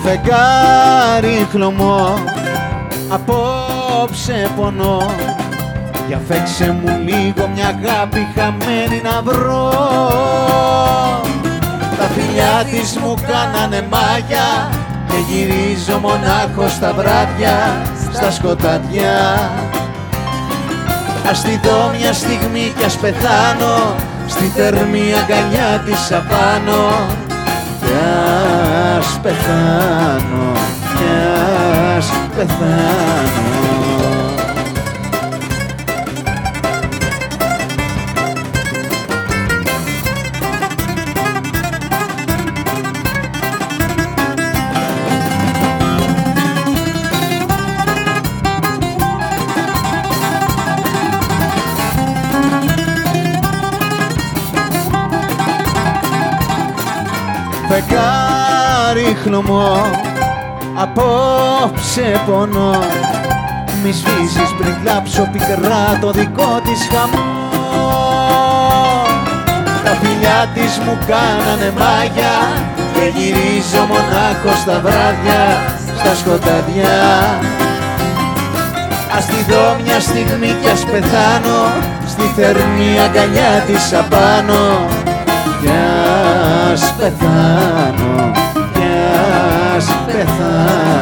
Φεγγάρι χλωμό, απόψε πονώ. Για φέξε μου λίγο μια αγάπη χαμένη να βρω. Τα φιλιά της μου κάνανε μάγια και γυρίζω μονάχος τα βράδια στα σκοτάδια. Ας τη δω μια στιγμή κι ας πεθάνω στη θερμή αγκαλιά της απάνω. Κι ας πεθάνω, κι ας πεθάνω. Φεγγάρι χλωμό, απόψε πονώ. Μη σβήσεις πριν κλάψω πικρά το δικό της χαμό. Τα φιλιά της μου κάνανε μάγια και γυρίζω μονάχος τα βράδια στα σκοτάδια. Ας τη δω μια στιγμή κι ας πεθάνω στη θερμή αγκαλιά της απάνω. Κι ας πεθάνω, κι ας πεθάνω.